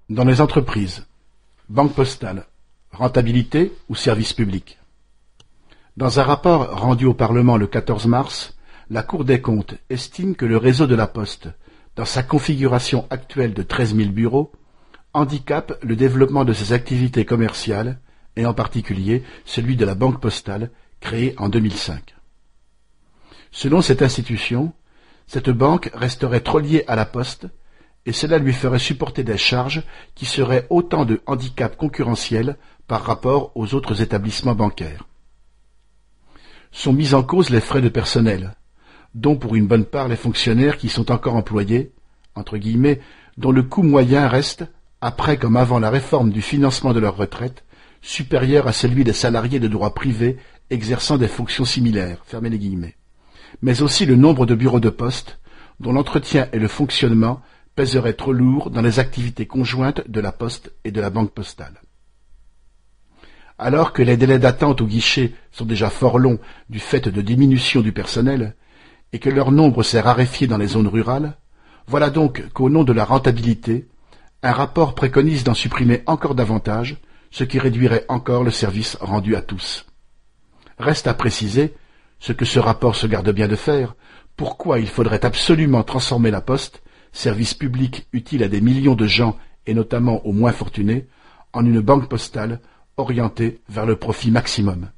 Dans les entreprises, banque postale, rentabilité ou service public? Dans un rapport rendu au Parlement le 14 mars, la Cour des comptes estime que le réseau de la Poste, dans sa configuration actuelle de 13 000 bureaux, handicape le développement de ses activités commerciales, et en particulier celui de la banque postale, créée en 2005. Selon cette institution, cette banque resterait trop liée à la Poste, et cela lui ferait supporter des charges qui seraient autant de handicaps concurrentiels par rapport aux autres établissements bancaires. Sont mis en cause les frais de personnel, dont pour une bonne part les fonctionnaires qui sont encore employés, entre guillemets, dont le coût moyen reste, après comme avant la réforme du financement de leur retraite, supérieur à celui des salariés de droit privé exerçant des fonctions similaires, fermez les guillemets, mais aussi le nombre de bureaux de poste, dont l'entretien et le fonctionnement pèserait trop lourd dans les activités conjointes de la Poste et de la Banque postale. Alors que les délais d'attente au guichet sont déjà fort longs du fait de diminution du personnel, et que leur nombre s'est raréfié dans les zones rurales, voilà donc qu'au nom de la rentabilité, un rapport préconise d'en supprimer encore davantage, ce qui réduirait encore le service rendu à tous. Reste à préciser, ce que ce rapport se garde bien de faire, pourquoi il faudrait absolument transformer la Poste, service public utile à des millions de gens et notamment aux moins fortunés, en une banque postale orientée vers le profit maximum.